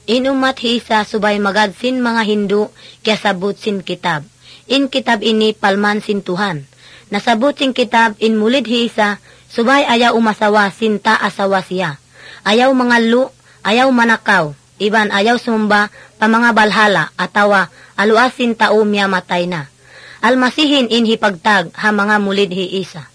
Inumat hi isa subay magadsin mga Hindu kaya sabot sin kitab. In kitab ini palman sin Tuhan. Nasabot sin kitab in mulid hi isa subay ayaw umasawa sinta asawa siya. Ayaw mangalu, ayaw manakaw, iban ayaw sumba pa mga balhala atawa aluasin tao miya matay na. Almasihin in hipagtag ha mga mulid hi isa.